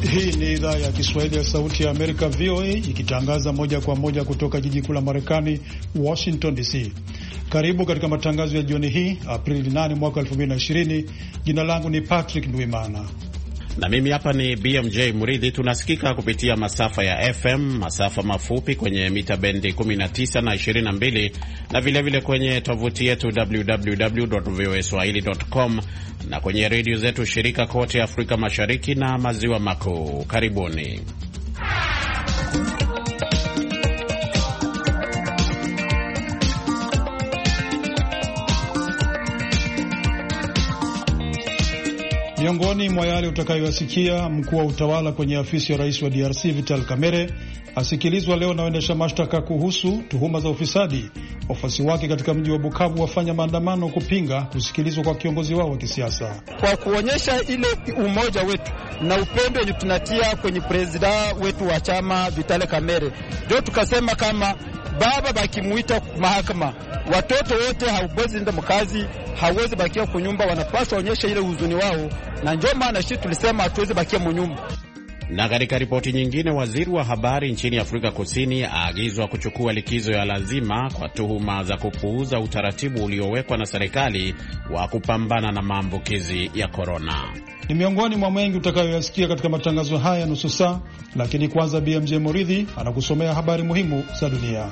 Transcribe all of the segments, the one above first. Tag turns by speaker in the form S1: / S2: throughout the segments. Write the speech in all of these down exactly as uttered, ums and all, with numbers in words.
S1: Hii ni idhaa ya Kiswahili ya Sauti ya Amerika, V O A, ikitangaza moja kwa moja kutoka jiji kuu la Marekani, Washington D C. Karibu katika matangazo ya jioni hii, Aprili nane mwaka elfu mbili na ishirini. Jina langu ni Patrick Ndwimana
S2: na mimi hapa ni B M J Muridhi. Tunasikika kupitia masafa ya F M, masafa mafupi kwenye mita bendi kumi na tisa na ishirini na mbili, na vile vile kwenye tovuti yetu w w w dot v o a swahili dot com, na kwenye redio zetu shirika kote Afrika Mashariki na Maziwa Makuu. Karibuni.
S1: Miongoni mwa yale utakayoyasikia: mkuu wa utawala kwenye afisi ya rais wa D R C Vital Kamerhe asikilizwa leo na waendesha mashtaka kuhusu tuhuma za ufisadi. Wafuasi wake katika mji wa Bukavu wafanya maandamano kupinga kusikilizwa kwa kiongozi wao wa kisiasa.
S3: Kwa kuonyesha ile umoja wetu na upendo wenye tunatia kwenye presida wetu wa chama Vital Kamerhe, ndio tukasema kama baba bakimuita mahakama, watoto wote hawezi enda mkazi, hawezi bakia kwa nyumba, wanapaswa onyesha ile huzuni wao, na ndio maana sisi tulisema hatuwezi bakia mnyumba.
S2: Na katika ripoti nyingine, waziri wa habari nchini Afrika Kusini aagizwa kuchukua likizo ya lazima kwa tuhuma za kupuuza utaratibu uliowekwa na serikali wa kupambana na maambukizi ya korona.
S1: Ni miongoni mwa mengi utakayoyasikia katika matangazo haya nusu saa, lakini kwanza B M J Muridhi anakusomea habari muhimu za dunia.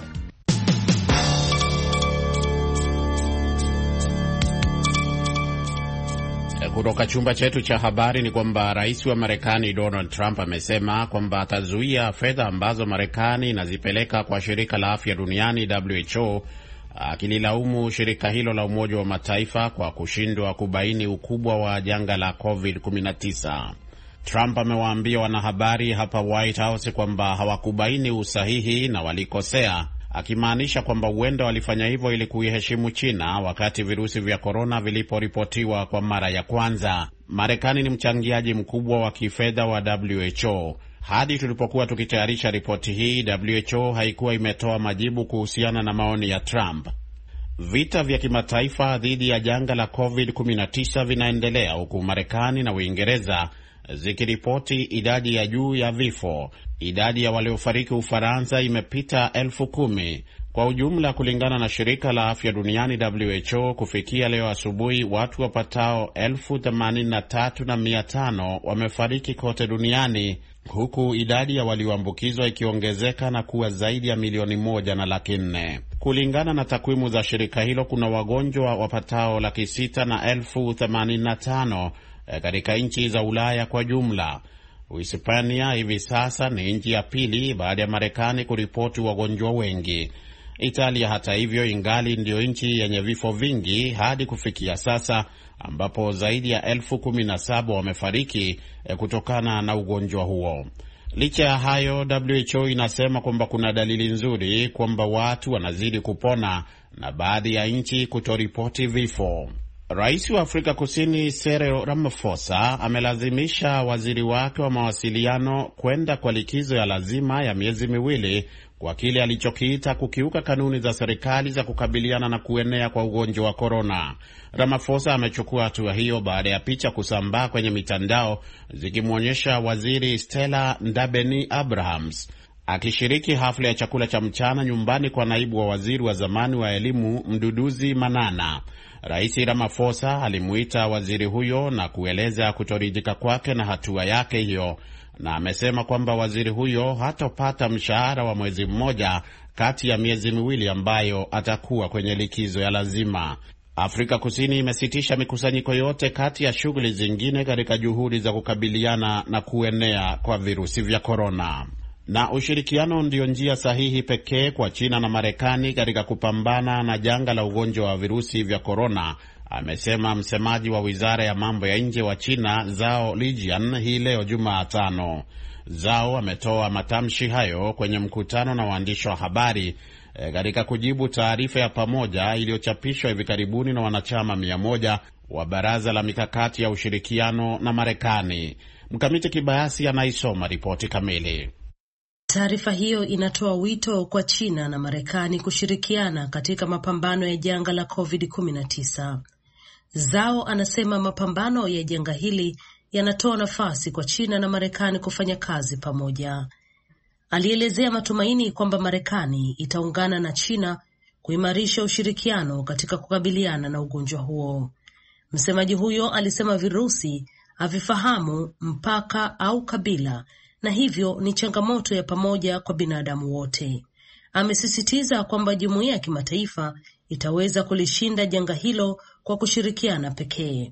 S2: Kutoka chumba chetu cha habari ni kwamba rais wa Marekani Donald Trump amesema kwamba atazuia fedha ambazo Marekani inazipeleka kwa shirika la afya duniani W H O, akililaumu shirika hilo la Umoja wa Mataifa kwa kushindwa kubaini ukubwa wa janga la covid kumi na tisa. Trump amewaambia wanahabari hapa White House kwamba hawakubaini usahihi na walikosea, akimaanisha kwamba huenda walifanya hivyo ili kuiheshimu China wakati virusi vya korona viliporipotiwa kwa mara ya kwanza. Marekani ni mchangiaji mkubwa wa kifedha wa W H O. Hadi tulipokuwa tukitayarisha ripoti hii, W H O haikuwa imetoa majibu kuhusiana na maoni ya Trump. Vita vya kimataifa dhidi ya janga la covid kumi na tisa vinaendelea, huku Marekani na Uingereza zikiripoti idadi ya juu ya vifo. Idadi ya waliofariki Ufaransa imepita elfu kumi. Kwa ujumla, kulingana na shirika la afya duniani W H O, kufikia leo asubuhi watu wapatao elfu themanini na tatu na mia tano wamefariki kote duniani, huku idadi ya walioambukizwa ikiongezeka na kuwa zaidi ya milioni moja na laki nne. Kulingana na takwimu za shirika hilo, kuna wagonjwa wapatao laki sita na elfu themanini na tano katika nchi za Ulaya kwa jumla. Uhispania hivi sasa ni nchi ya pili baada ya Marekani kuripoti wagonjwa wengi. Italia hata hivyo ingali ndio nchi yenye vifo vingi hadi kufikia sasa, ambapo zaidi ya elfu kumi na saba wamefariki kutokana na ugonjwa huo. Licha ya hayo, W H O inasema kwamba kuna dalili nzuri kwamba watu wanazidi kupona na baadhi ya nchi kutoripoti vifo. Rais wa Afrika Kusini Cyril Ramaphosa amelazimisha waziri wake wa mawasiliano kwenda kwa likizo ya lazima ya miezi miwili kwa kile alichokiita kukiuka kanuni za serikali za kukabiliana na kuenea kwa ugonjwa wa korona. Ramaphosa amechukua hatua hiyo baada ya picha kusambaa kwenye mitandao zikimwonyesha waziri Stella Ndabeni-Abrahams akishiriki hafla ya chakula cha mchana nyumbani kwa naibu wa waziri wa zamani wa elimu Mduduzi Manana. Rais Ramaphosa alimuita waziri huyo na kueleza kutoridhika kwake na hatua yake hiyo, na amesema kwamba waziri huyo hatopata mshahara wa mwezi mmoja kati ya miezi miwili ambayo atakuwa kwenye likizo ya lazima. Afrika Kusini imesitisha mikusanyiko yote kati ya shughuli zingine katika juhudi za kukabiliana na kuenea kwa virusi vya korona. Na ushirikiano ndio njia sahihi pekee kwa China na Marekani katika kupambana na janga la ugonjwa wa virusi vya korona, amesema msemaji wa wizara ya mambo ya nje wa China Zhao Lijian hii leo Jumatano. Zhao ametoa matamshi hayo kwenye mkutano na waandishi wa habari katika e, kujibu taarifa ya pamoja iliyochapishwa hivi karibuni na wanachama mia moja wa Baraza la Mikakati ya Ushirikiano na Marekani. Mkamiti Kibayasi anaisoma ripoti kamili.
S4: Taarifa hiyo inatoa wito kwa China na Marekani kushirikiana katika mapambano ya janga la covid kumi na tisa. Zhao anasema mapambano ya janga hili yanatoa nafasi kwa China na Marekani kufanya kazi pamoja. Alielezea matumaini kwamba Marekani itaungana na China kuimarisha ushirikiano katika kukabiliana na ugonjwa huo. Msemaji huyo alisema virusi havifahamu mpaka au kabila na hivyo ni changamoto ya pamoja kwa binadamu wote. Amesisitiza kwamba jumuiya ya kimataifa itaweza kulishinda janga hilo kwa kushirikiana pekee.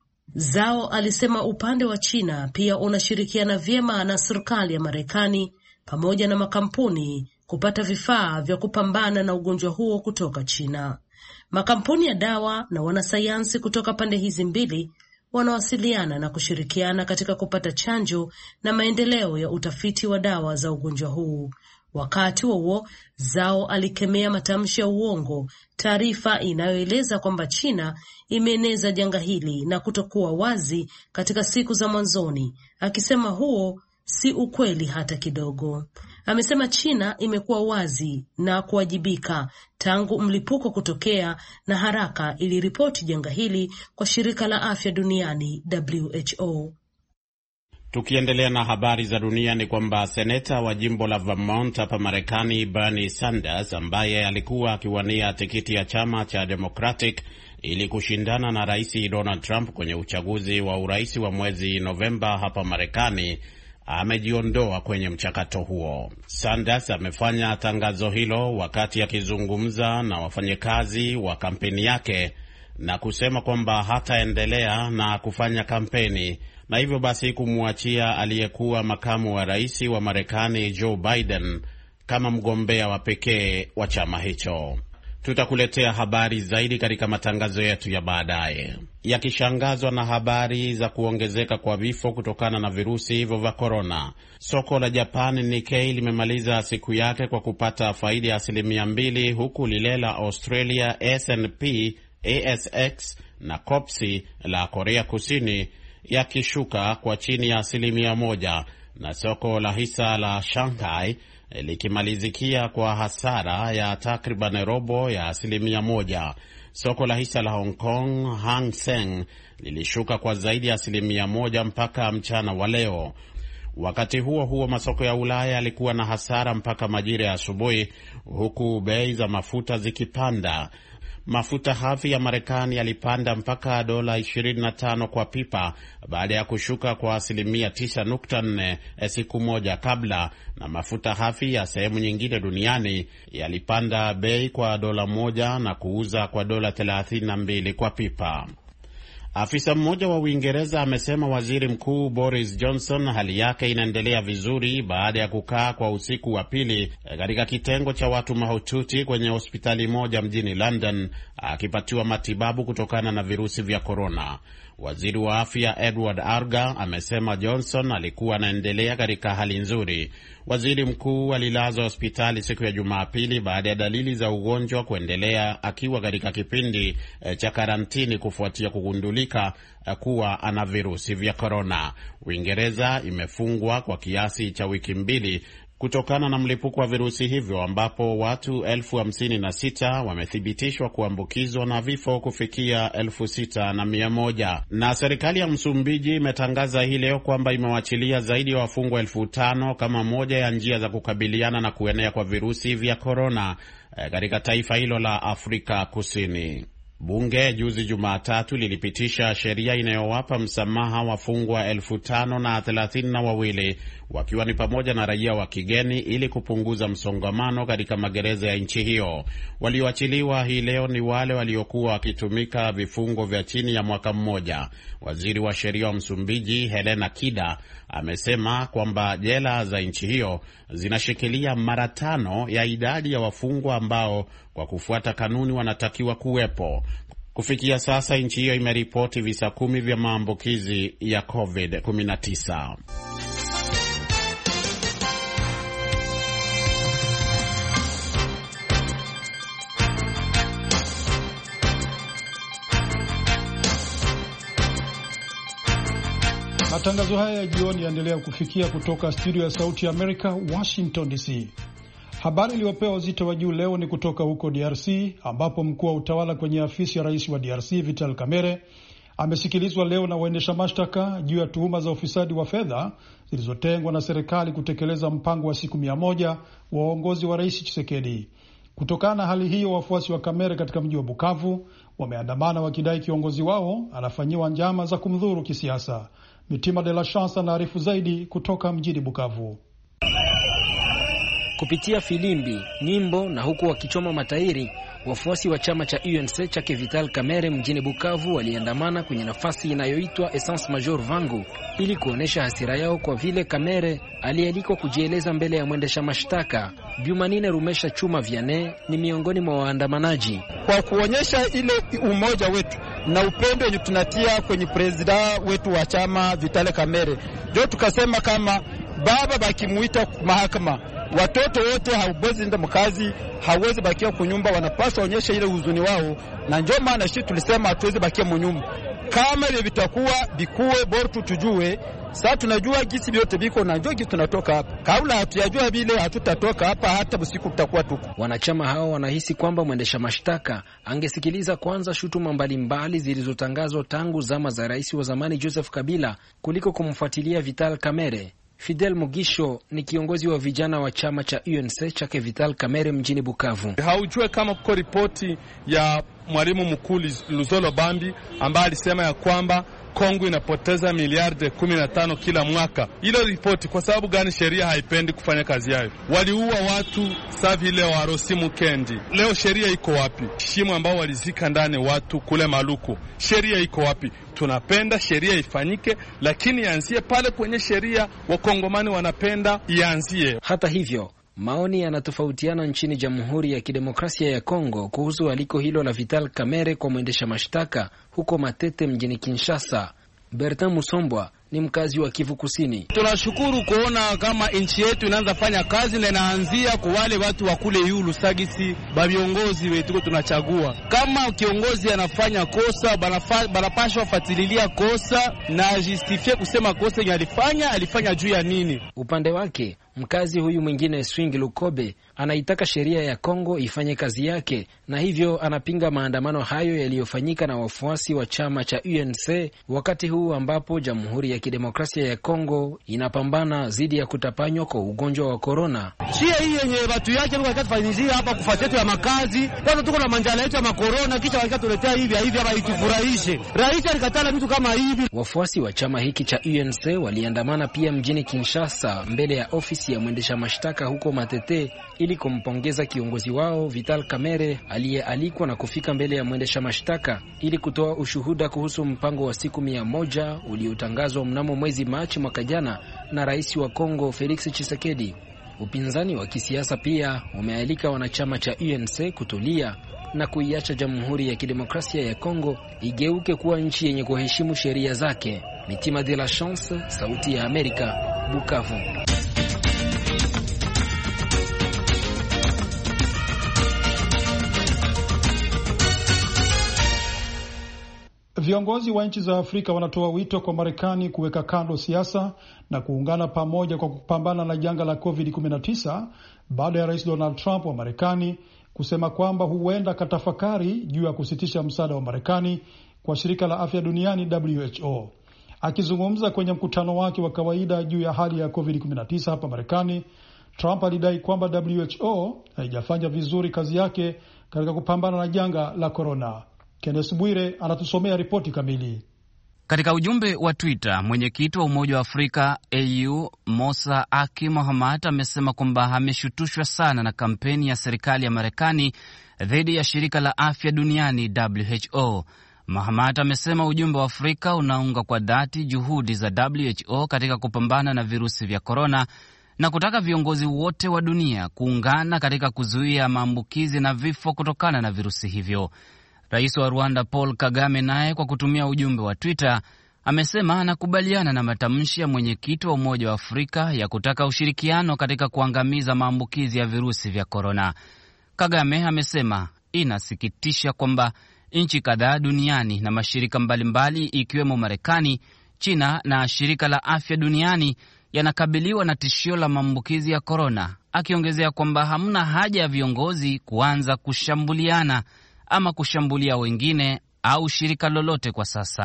S4: Zhao alisema upande wa China pia unashirikiana vyema na serikali ya Marekani pamoja na makampuni kupata vifaa vya kupambana na ugonjwa huo kutoka China. Makampuni ya dawa na wanasayansi kutoka pande hizi mbili wanawasiliana na kushirikiana katika kupata chanjo na maendeleo ya utafiti wa dawa za ugonjwa huu. Wakati huo, Zhao alikemea matamshi ya uongo, taarifa inayoeleza kwamba China imeeneza janga hili na kutokuwa wazi katika siku za mwanzoni, akisema huo si ukweli hata kidogo. Amesema China imekuwa wazi na kuwajibika tangu mlipuko kutokea na haraka iliripoti janga hili kwa shirika la afya duniani W H O.
S2: Tukiendelea na habari za dunia ni kwamba seneta wa jimbo la Vermont hapa Marekani Bernie Sanders, ambaye alikuwa akiwania tikiti ya chama cha Democratic ili kushindana na Rais Donald Trump kwenye uchaguzi wa urais wa mwezi Novemba hapa Marekani, amejiondoa kwenye mchakato huo. Sanders amefanya tangazo hilo wakati akizungumza na wafanyakazi wa kampeni yake na kusema kwamba hataendelea na kufanya kampeni na hivyo basi kumwachia aliyekuwa makamu wa rais wa Marekani Joe Biden kama mgombea wa pekee wa chama hicho. Tutakuletea habari zaidi katika matangazo yetu ya baadaye. Yakishangazwa na habari za kuongezeka kwa vifo kutokana na virusi hivyo vya korona, soko la Japan Nikkei limemaliza siku yake kwa kupata faida ya asilimia mbili, huku lile la Australia S and P, A S X na Kopsi la Korea Kusini yakishuka kwa chini ya asilimia moja, na soko la hisa la Shanghai likimalizikia kwa hasara ya takriban robo ya asilimia moja. Soko la hisa la Hong Kong Hang Seng lilishuka kwa zaidi ya asilimia moja mpaka mchana wa leo. Wakati huo huo, masoko ya Ulaya yalikuwa na hasara mpaka majira ya asubuhi, huku bei za mafuta zikipanda. Mafuta hafi ya Marekani yalipanda mpaka dola ishirini na tano kwa pipa baada ya kushuka kwa asilimia tisa nukta nne siku moja kabla, na mafuta hafi ya sehemu nyingine duniani yalipanda bei kwa dola moja na kuuza kwa dola thelathini na mbili kwa pipa. Afisa mmoja wa Uingereza amesema waziri mkuu Boris Johnson hali yake inaendelea vizuri baada ya kukaa kwa usiku wa pili katika kitengo cha watu mahututi kwenye hospitali moja mjini London akipatiwa matibabu kutokana na virusi vya korona. Waziri wa afya Edward Arga amesema Johnson alikuwa anaendelea katika hali nzuri. Waziri mkuu alilazwa hospitali siku ya Jumapili baada ya dalili za ugonjwa kuendelea, akiwa katika kipindi cha karantini kufuatia kugundulika kuwa ana virusi vya korona. Uingereza imefungwa kwa kiasi cha wiki mbili kutokana na mlipuko wa virusi hivyo, ambapo watu elfu hamsini na sita wamethibitishwa kuambukizwa na vifo kufikia elfu sita na mia moja. Na serikali ya Msumbiji imetangaza hii leo kwamba imewachilia zaidi ya wafungwa elfu tano kama moja ya njia za kukabiliana na kuenea kwa virusi vya korona katika taifa hilo la Afrika Kusini. Bunge juzi Jumatatu lilipitisha sheria inayowapa msamaha wafungwa elfu tano na thelathini na wawili, wakiwa ni pamoja na raia wa kigeni, ili kupunguza msongamano katika magereza ya nchi hiyo. Walioachiliwa hii leo ni wale waliokuwa wakitumika vifungo vya chini ya mwaka mmoja. Waziri wa sheria wa Msumbiji Helena Kida amesema kwamba jela za nchi hiyo zinashikilia mara tano ya idadi ya wafungwa ambao kwa kufuata kanuni wanatakiwa kuwepo. Kufikia sasa nchi hiyo imeripoti visa kumi vya maambukizi ya covid kumi na tisa.
S1: Matangazo haya ya jioni yaendelea kufikia kutoka studio ya Sauti ya Amerika, Washington D C. Habari iliyopewa uzito wa juu leo ni kutoka huko D R C, ambapo mkuu wa utawala kwenye afisi ya rais wa D R C Vital Kamerhe amesikilizwa leo na waendesha mashtaka juu ya tuhuma za ufisadi wa fedha zilizotengwa na serikali kutekeleza mpango wa siku mia moja wa uongozi wa Rais Tshisekedi. Kutokana na hali hiyo, wafuasi wa Kamere katika mji wa Bukavu wameandamana wakidai kiongozi wao anafanyiwa njama za kumdhuru kisiasa. Mitima de la Chance anaarifu zaidi kutoka mjini Bukavu.
S5: Kupitia filimbi, nyimbo na huku wakichoma matairi, wafuasi wa chama cha U N C chake Vital Kamerhe mjini Bukavu waliandamana kwenye nafasi inayoitwa Essence Major Vangu ili kuonesha hasira yao kwa vile Kamerhe alialikwa kujieleza mbele ya mwendesha mashtaka. Biumanine Rumesha Chuma Viane ni miongoni mwa waandamanaji.
S3: Kwa kuonyesha ile umoja wetu na upendo wenye tunatia kwenye presida wetu wa chama Vital Kamerhe, ndio tukasema kama baba bakimuita mahakama, watoto wote hawezi enda mkazi, hawezi bakia kunyumba, wanapaswa onyesha ile huzuni wao, na ndio maana sisi tulisema hatuwezi bakia mnyumba. Kama ile vitakuwa bikuwe bora tujue. Sasa tunajua gisi vyote biko na ndio gisi tunatoka hapa. Kabla hatujajua vile hatutatoka hapa, hata usiku tutakuwa tuko.
S5: Wanachama hao wanahisi kwamba mwendesha mashtaka angesikiliza kwanza shutuma mbalimbali zilizotangazwa tangu zama za rais wa zamani Joseph Kabila kuliko kumfuatilia Vital Kamerhe. Fidel Mugisho ni kiongozi wa vijana wa chama cha U N C chake Vital Kamerhe mjini Bukavu.
S6: Haujue kama kuko ripoti ya mwalimu mkuu Luzolo Bambi ambaye alisema ya kwamba Kongo inapoteza miliardi kumi na tano kila mwaka. Ile ripoti kwa sababu gani sheria haipendi kufanya kazi yao? Waliua watu saa vile wa Rosimu Kendi. Leo sheria iko wapi? Shimo ambao walizika ndani watu kule Maluku. Sheria iko wapi? Tunapenda sheria ifanyike, lakini ianzie pale kwenye sheria wakongomani wanapenda ianzie.
S5: Hata hivyo, maoni yanatofautiana nchini Jamhuri ya Kidemokrasia ya Kongo kuhusu aliko hilo la Vital Kamerhe kwa mwendesha mashtaka huko Matete mjini Kinshasa. Bertin Musombwa ni mkazi wa Kivu Kusini.
S7: Tunashukuru kuona kama nchi yetu inaanza fanya kazi na inaanzia kwa wale watu wa kule yulu sagisi ba viongozi wetu tunachagua. Kama kiongozi anafanya kosa, banapashwa fatililia kosa na justifie kusema kosa yenye alifanya, alifanya juu ya nini.
S5: Upande wake, mkazi huyu mwingine Swing Lukobe anaitaka sheria ya Kongo ifanye kazi yake, na hivyo anapinga maandamano hayo yaliyofanyika na wafuasi wa chama cha U N C wakati huu ambapo Jamhuri ya Kidemokrasia ya Kongo inapambana dhidi ya kutapanywa kwa ugonjwa wa corona.
S7: Shia hii yenye watu yake ndio wakatufanyizia hapa kufuatia ya makazi. Kwanza tuko na manjala yetu ya corona, kisha wakatuletea hivi hivi hapa itufurahishe. Rais alikatala mtu kama hivi.
S5: Wafuasi wa chama hiki cha U N C waliandamana pia mjini Kinshasa mbele ya ofisi ya mwendesha mashtaka huko Matete ili kumpongeza kiongozi wao Vital Kamerhe aliyealikwa na kufika mbele ya mwendesha mashtaka ili kutoa ushuhuda kuhusu mpango wa siku mia moja uliotangazwa mnamo mwezi Machi mwaka jana na rais wa Kongo Felix Tshisekedi. Upinzani wa kisiasa pia umealika wanachama cha U N C kutulia na kuiacha Jamhuri ya Kidemokrasia ya Kongo igeuke kuwa nchi yenye kuheshimu sheria zake. Mitima de la Chance, Sauti ya Amerika, Bukavu.
S1: Viongozi wa nchi za Afrika wanatoa wito kwa Marekani kuweka kando siasa na kuungana pamoja kwa kupambana na janga la covid kumi na tisa baada ya Rais Donald Trump wa Marekani kusema kwamba huenda katafakari juu ya kusitisha msaada wa Marekani kwa shirika la afya duniani W H O. Akizungumza kwenye mkutano wake wa kawaida juu ya hali ya covid kumi na tisa hapa Marekani, Trump alidai kwamba W H O haijafanya vizuri kazi yake katika kupambana na janga la corona. Kenneth Bwire anatusomea ripoti kamili.
S8: Katika ujumbe wa Twitter, mwenyekiti wa Umoja wa Afrika A U Musa Aki Mohammed amesema kwamba ameshutushwa sana na kampeni ya serikali ya Marekani dhidi ya shirika la afya duniani W H O. Mohammed amesema ujumbe wa Afrika unaunga kwa dhati juhudi za W H O katika kupambana na virusi vya korona na kutaka viongozi wote wa dunia kuungana katika kuzuia maambukizi na vifo kutokana na virusi hivyo. Rais wa Rwanda Paul Kagame naye kwa kutumia ujumbe wa Twitter amesema anakubaliana na matamshi ya mwenyekiti wa Umoja wa Afrika ya kutaka ushirikiano katika kuangamiza maambukizi ya virusi vya korona. Kagame amesema inasikitisha kwamba nchi kadhaa duniani na mashirika mbalimbali ikiwemo Marekani, China na shirika la afya duniani yanakabiliwa na tishio la maambukizi ya korona, akiongezea kwamba hamna haja ya viongozi kuanza kushambuliana ama kushambulia wengine au shirika lolote kwa sasa.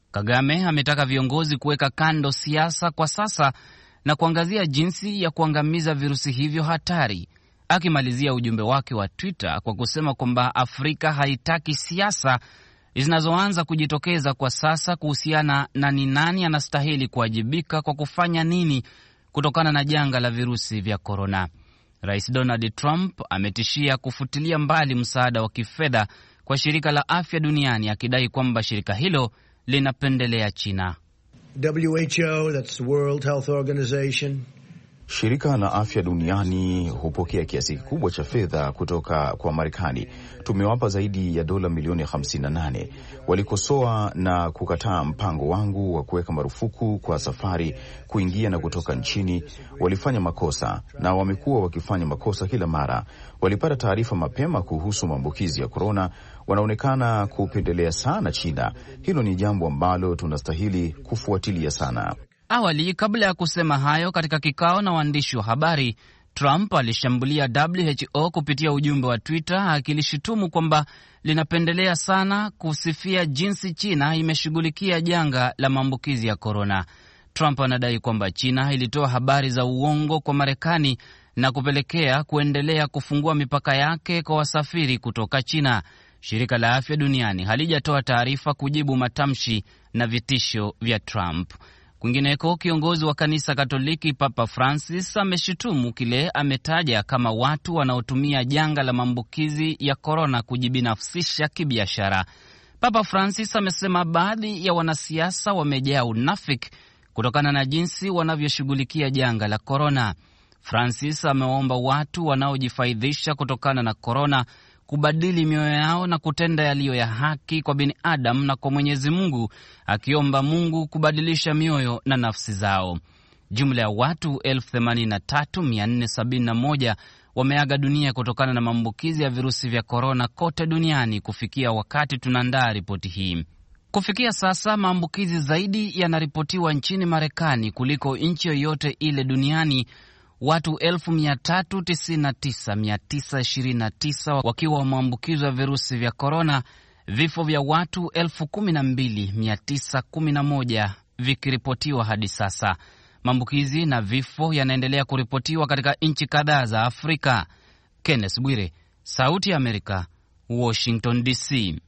S8: Kagame ametaka viongozi kuweka kando siasa kwa sasa na kuangazia jinsi ya kuangamiza virusi hivyo hatari, akimalizia ujumbe wake wa Twitter kwa kusema kwamba Afrika haitaki siasa zinazoanza kujitokeza kwa sasa kuhusiana na ni nani anastahili kuwajibika kwa kufanya nini kutokana na janga la virusi vya korona. Rais Donald Trump ametishia kufutilia mbali msaada wa kifedha kwa shirika la afya duniani, akidai kwamba shirika hilo linapendelea China.
S9: W H O, that's the World Health Organization.
S10: Shirika la afya duniani hupokea kiasi kikubwa cha fedha kutoka kwa Marekani. Tumewapa zaidi ya dola milioni hamsini na nane. Walikosoa na kukataa mpango wangu wa kuweka marufuku kwa safari kuingia na kutoka nchini. Walifanya makosa na wamekuwa wakifanya makosa kila mara. Walipata taarifa mapema kuhusu maambukizi ya korona. Wanaonekana kupendelea sana China. Hilo ni jambo ambalo tunastahili kufuatilia sana.
S8: Awali, kabla ya kusema hayo katika kikao na waandishi wa habari, Trump alishambulia W H O kupitia ujumbe wa Twitter, akilishutumu kwamba linapendelea sana kusifia jinsi China imeshughulikia janga la maambukizi ya korona. Trump anadai kwamba China ilitoa habari za uongo kwa Marekani na kupelekea kuendelea kufungua mipaka yake kwa wasafiri kutoka China. Shirika la afya duniani halijatoa taarifa kujibu matamshi na vitisho vya Trump. Kwingineko, kiongozi wa kanisa Katoliki Papa Francis ameshutumu kile ametaja kama watu wanaotumia janga la maambukizi ya korona kujibinafsisha kibiashara. Papa Francis amesema baadhi ya wanasiasa wamejaa unafiki kutokana na jinsi wanavyoshughulikia janga la korona. Francis ameomba watu wanaojifaidhisha kutokana na korona kubadili mioyo yao na kutenda yaliyo ya haki kwa binadamu na kwa Mwenyezi Mungu, akiomba Mungu kubadilisha mioyo na nafsi zao. Jumla ya watu elfu themanini na tatu mia nne sabini na moja wameaga dunia kutokana na maambukizi ya virusi vya korona kote duniani kufikia wakati tunaandaa ripoti hii. Kufikia sasa maambukizi zaidi yanaripotiwa nchini Marekani kuliko nchi yoyote ile duniani, watu elfu mia tatu tisini na tisa mia tisa ishirini na tisa wakiwa wameambukizwa virusi vya korona, vifo vya watu elfu kumi na mbili mia tisa kumi na moja vikiripotiwa hadi sasa. Maambukizi na vifo yanaendelea kuripotiwa katika nchi kadhaa za Afrika. Kenneth Bwire, Sauti ya Amerika, Washington D C.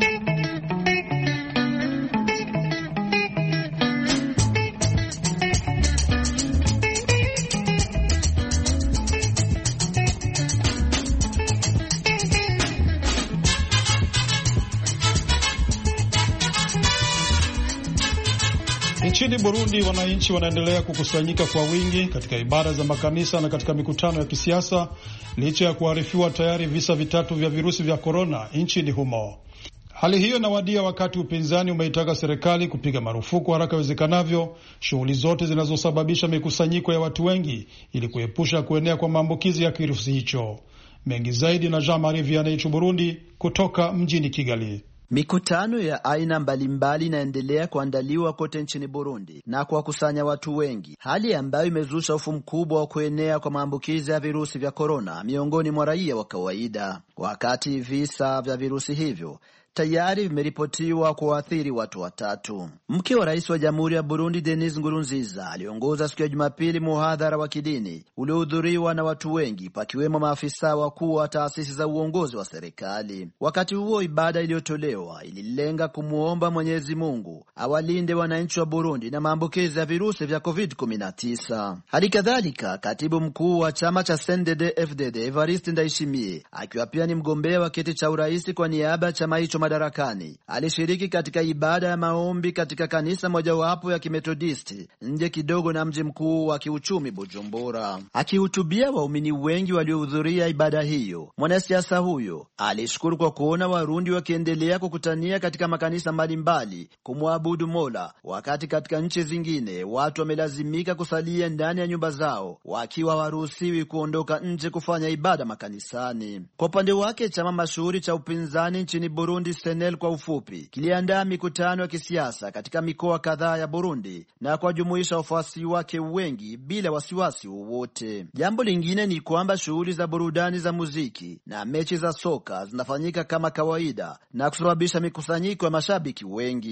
S1: Nchini Burundi, wananchi wanaendelea kukusanyika kwa wingi katika ibada za makanisa na katika mikutano ya kisiasa licha ya kuarifiwa tayari visa vitatu vya virusi vya korona nchini humo. Hali hiyo inawadia wakati upinzani umeitaka serikali kupiga marufuku haraka iwezekanavyo shughuli zote zinazosababisha mikusanyiko ya watu wengi ili kuepusha kuenea kwa maambukizi ya kirusi hicho. Mengi zaidi na Jean-Marie Vianney Burundi kutoka mjini Kigali.
S11: Mikutano ya aina mbalimbali inaendelea kuandaliwa kote nchini Burundi na kuwakusanya watu wengi, hali ambayo imezusha hofu mkubwa wa kuenea kwa maambukizi ya virusi vya korona miongoni mwa raia wa kawaida. Wakati visa vya virusi hivyo tayari vimeripotiwa kuathiri watu watatu. Mke wa rais wa Jamhuri ya Burundi Denis Ngurunziza aliongoza siku ya Jumapili muhadhara wa kidini uliohudhuriwa na watu wengi, pakiwemo maafisa wakuu wa taasisi za uongozi wa serikali. Wakati huo ibada iliyotolewa ililenga kumuomba Mwenyezi Mungu awalinde wananchi wa Burundi na maambukizi ya virusi vya covid kumi na tisa. Hali kadhalika, katibu mkuu wa chama cha C N D D F D D Evariste Ndayishimiye, akiwa pia ni mgombea wa kiti cha urais kwa niaba ya chama hicho madarakani, alishiriki katika ibada ya maombi katika kanisa mojawapo ya Kimetodisti nje kidogo na mji mkuu wa kiuchumi Bujumbura. Akihutubia waumini wengi waliohudhuria ibada hiyo, mwanasiasa huyo alishukuru kwa kuona Warundi wakiendelea kukutania katika makanisa mbalimbali kumwabudu Mola, wakati katika nchi zingine watu wamelazimika kusalia ndani ya nyumba zao wakiwa waruhusiwi kuondoka nje kufanya ibada makanisani. Kwa upande wake, chama mashuhuri cha upinzani nchini Burundi S N L kwa ufupi kiliandaa mikutano ya kisiasa katika mikoa kadhaa ya Burundi na kuwajumuisha wafuasi wake wengi bila wasiwasi wowote. Jambo lingine ni kwamba shughuli za burudani za muziki na mechi za soka zinafanyika kama kawaida na kusababisha mikusanyiko ya mashabiki wengi.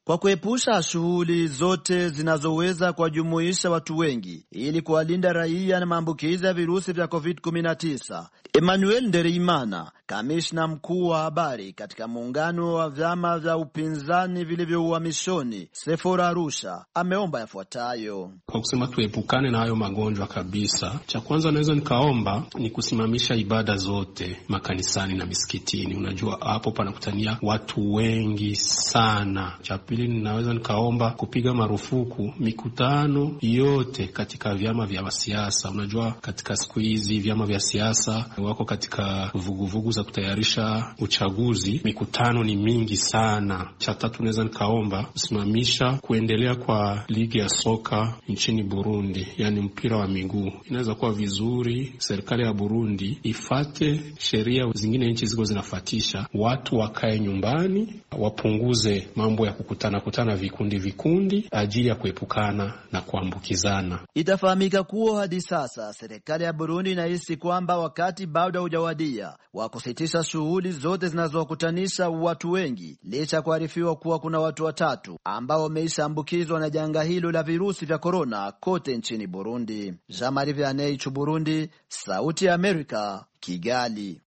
S11: kwa kuepusha shughuli zote zinazoweza kuwajumuisha watu wengi ili kuwalinda raia na maambukizi ya virusi vya covid kumi na tisa. Emmanuel Ndereimana, kamishna mkuu wa habari katika muungano wa vyama vya upinzani vilivyo uhamishoni Sephora Arusha, ameomba yafuatayo.
S12: Kwa kusema tuepukane na hayo magonjwa kabisa, cha kwanza naweza nikaomba ni kusimamisha ibada zote makanisani na misikitini. Unajua hapo panakutania watu wengi sana. Cha pili ninaweza nikaomba kupiga marufuku mikutano yote katika vyama vya siasa. Unajua katika siku hizi vyama vya siasa wako katika vuguvugu za kutayarisha uchaguzi, mikutano ni mingi sana. Cha tatu naweza nikaomba kusimamisha kuendelea kwa ligi ya soka nchini Burundi, yani mpira wa miguu. Inaweza kuwa vizuri serikali ya Burundi ifate sheria zingine nchi ziko zinafatisha, watu wakae nyumbani, wapunguze mambo ya kukutana kutana vikundi vikundi ajili ya kuepukana na kuambukizana.
S11: Itafahamika kuwa hadi sasa serikali ya Burundi inahisi kwamba wakati bado hujawadia wa kusitisha shughuli zote zinazowakutanisha watu wengi, licha kuarifiwa kuwa kuna watu watatu ambao wameishaambukizwa na janga hilo la virusi vya korona kote nchini Burundi. Jean-Marie Vianney, Burundi, Sauti ya Amerika, Kigali.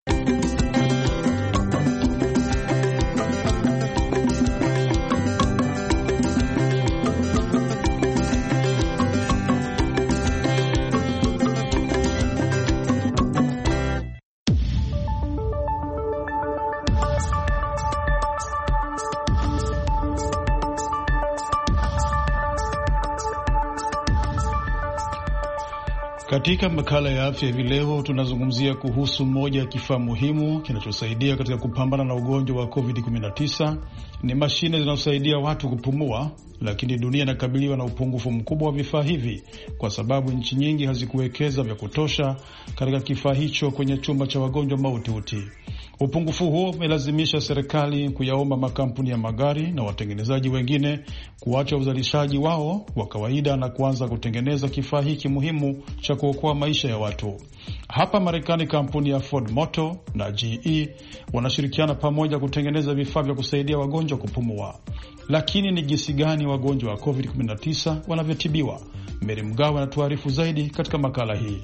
S1: Katika makala ya afya hivi leo tunazungumzia kuhusu moja ya kifaa muhimu kinachosaidia katika kupambana na ugonjwa wa covid kumi na tisa. Ni mashine zinazosaidia watu kupumua, lakini dunia inakabiliwa na upungufu mkubwa wa vifaa hivi kwa sababu nchi nyingi hazikuwekeza vya kutosha katika kifaa hicho kwenye chumba cha wagonjwa mahututi. Upungufu huo umelazimisha serikali kuyaomba makampuni ya magari na watengenezaji wengine kuacha uzalishaji wao wa kawaida na kuanza kutengeneza kifaa hiki muhimu cha kuokoa maisha ya watu. Hapa Marekani, kampuni ya Ford Motor na G E wanashirikiana pamoja kutengeneza vifaa vya kusaidia wagonjwa kupumua. Lakini ni jinsi gani wagonjwa wa covid kumi na tisa wanavyotibiwa? Mary Mgawe anatuarifu zaidi katika makala hii.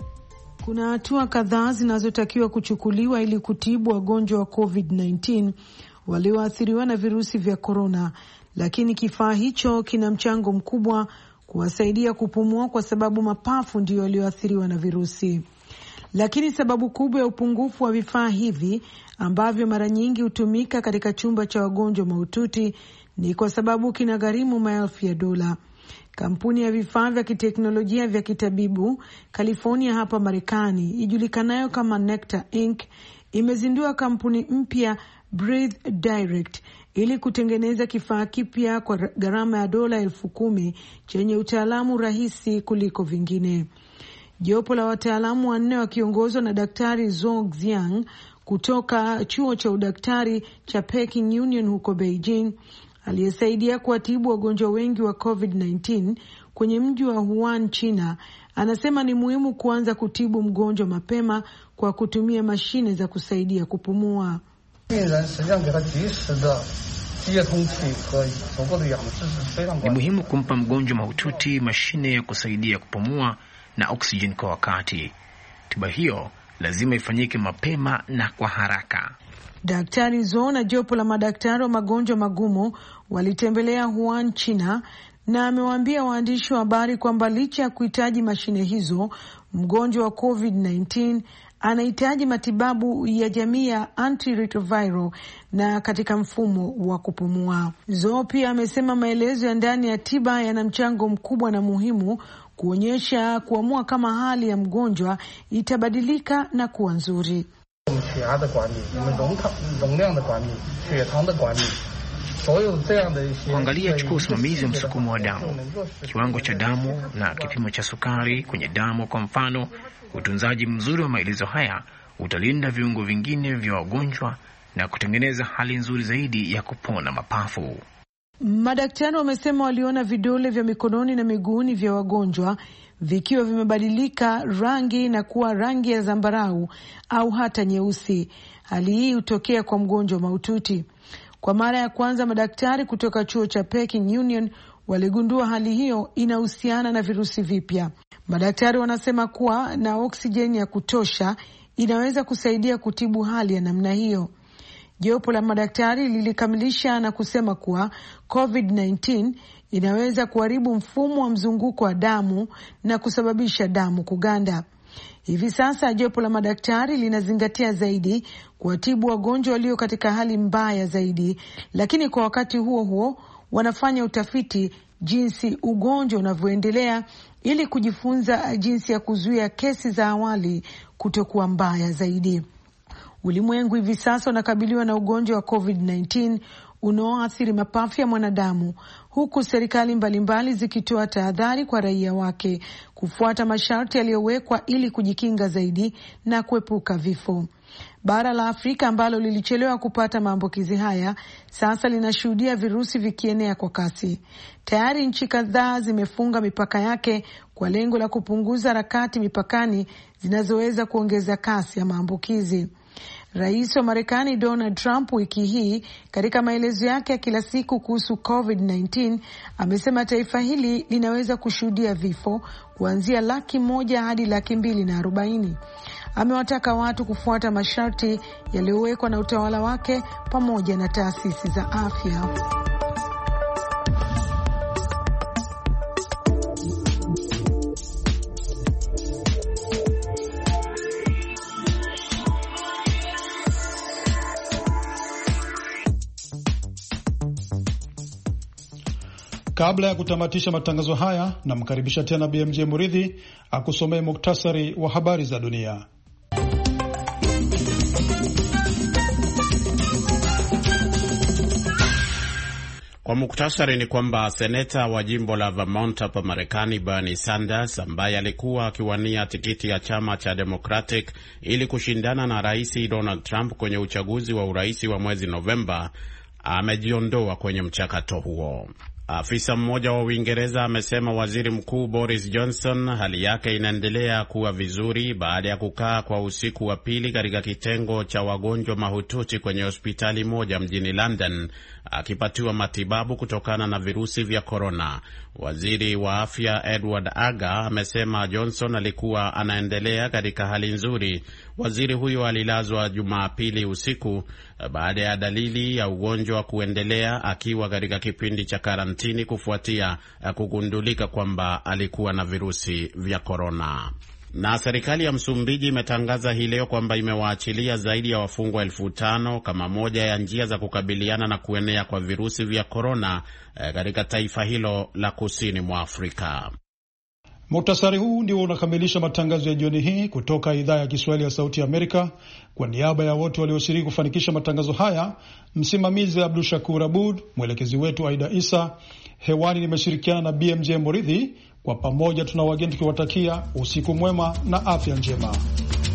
S13: Kuna hatua kadhaa zinazotakiwa kuchukuliwa ili kutibu wagonjwa wa covid kumi na tisa walioathiriwa na virusi vya korona, lakini kifaa hicho kina mchango mkubwa kuwasaidia kupumua kwa sababu mapafu ndio yaliyoathiriwa na virusi. Lakini sababu kubwa ya upungufu wa vifaa hivi ambavyo mara nyingi hutumika katika chumba cha wagonjwa mahututi ni kwa sababu kinagharimu maelfu ya dola. Kampuni ya vifaa vya kiteknolojia vya kitabibu California hapa Marekani ijulikanayo kama Nectar Incorporated imezindua kampuni mpya Breathe Direct ili kutengeneza kifaa kipya kwa gharama ya dola elfu kumi chenye utaalamu rahisi kuliko vingine. Jopo la wataalamu wanne wakiongozwa na Daktari Zhou Xiang kutoka chuo cha udaktari cha Peking Union huko Beijing, aliyesaidia kuwatibu wagonjwa wengi wa covid kumi na tisa kwenye mji wa Wuhan, China, anasema ni muhimu kuanza kutibu mgonjwa mapema kwa kutumia mashine za kusaidia kupumua.
S14: Ni muhimu kumpa mgonjwa mahututi mashine ya kusaidia kupumua na oksijeni kwa wakati. Tiba hiyo lazima ifanyike mapema na kwa haraka.
S13: Daktari Zhou na jopo la madaktari wa magonjwa magumu walitembelea Wuhan, China, na amewaambia waandishi wa habari kwamba licha ya kuhitaji mashine hizo, mgonjwa wa covid kumi na tisa anahitaji matibabu ya jamii ya antiretroviral na katika mfumo wa kupumua. Zhou pia amesema maelezo ya ndani ya tiba yana mchango mkubwa na muhimu kuonyesha kuamua kama hali ya mgonjwa itabadilika na kuwa nzuri.
S14: Kuangalia chukua usimamizi wa msukumo wa damu, kiwango cha damu na kipimo cha sukari kwenye damu kwa mfano. Utunzaji mzuri wa maelezo haya utalinda viungo vingine vya wagonjwa na kutengeneza hali nzuri zaidi ya kupona mapafu.
S13: Madaktari wamesema waliona vidole vya mikononi na miguuni vya wagonjwa vikiwa vimebadilika rangi na kuwa rangi ya zambarau au hata nyeusi. Hali hii hutokea kwa mgonjwa mahututi. Kwa mara ya kwanza madaktari kutoka chuo cha Peking Union waligundua hali hiyo inahusiana na virusi vipya. Madaktari wanasema kuwa na oksijeni ya kutosha inaweza kusaidia kutibu hali ya namna hiyo. Jopo la madaktari lilikamilisha na kusema kuwa covid kumi na tisa inaweza kuharibu mfumo wa mzunguko wa damu na kusababisha damu kuganda. Hivi sasa jopo la madaktari linazingatia zaidi kuwatibu wagonjwa walio katika hali mbaya zaidi, lakini kwa wakati huo huo wanafanya utafiti jinsi ugonjwa unavyoendelea ili kujifunza jinsi ya kuzuia kesi za awali kutokuwa mbaya zaidi. Ulimwengu hivi sasa unakabiliwa na ugonjwa wa covid kumi na tisa unaoathiri mapafu ya mwanadamu, huku serikali mbalimbali zikitoa tahadhari kwa raia wake kufuata masharti yaliyowekwa ili kujikinga zaidi na kuepuka vifo. Bara la Afrika ambalo lilichelewa kupata maambukizi haya sasa linashuhudia virusi vikienea kwa kasi. Tayari nchi kadhaa zimefunga mipaka yake kwa lengo la kupunguza harakati mipakani zinazoweza kuongeza kasi ya maambukizi. Rais wa Marekani Donald Trump wiki hii katika maelezo yake ya kila siku kuhusu covid kumi na tisa amesema taifa hili linaweza kushuhudia vifo kuanzia laki moja hadi laki mbili na arobaini. Amewataka watu kufuata masharti yaliyowekwa na utawala wake pamoja na taasisi za afya.
S1: Kabla ya kutamatisha matangazo haya, namkaribisha tena B M J Muridhi akusomee muktasari wa habari za dunia.
S2: Kwa muktasari ni kwamba seneta wa jimbo la Vermont hapa Marekani Bernie Sanders, ambaye alikuwa akiwania tikiti ya chama cha Democratic ili kushindana na Rais Donald Trump kwenye uchaguzi wa urais wa mwezi Novemba, amejiondoa kwenye mchakato huo. Afisa mmoja wa Uingereza amesema waziri mkuu Boris Johnson hali yake inaendelea kuwa vizuri baada ya kukaa kwa usiku wa pili katika kitengo cha wagonjwa mahututi kwenye hospitali moja mjini London akipatiwa matibabu kutokana na virusi vya korona. Waziri wa afya Edward Aga amesema Johnson alikuwa anaendelea katika hali nzuri. Waziri huyo alilazwa Jumapili usiku baada ya dalili ya ugonjwa kuendelea akiwa katika kipindi cha karantini kufuatia kugundulika kwamba alikuwa na virusi vya korona. Na serikali ya Msumbiji imetangaza hii leo kwamba imewaachilia zaidi ya wafungwa elfu tano kama moja ya njia za kukabiliana na kuenea kwa virusi vya korona katika taifa hilo la kusini mwa Afrika.
S1: Muhtasari huu ndio unakamilisha matangazo ya jioni hii kutoka idhaa ya Kiswahili ya Sauti ya Amerika. Kwa niaba ya wote walioshiriki kufanikisha matangazo haya, msimamizi Abdul Shakur Abud, mwelekezi wetu Aida Isa, hewani nimeshirikiana na B M J Muridhi. Kwa pamoja tuna wageni tukiwatakia usiku mwema na afya njema.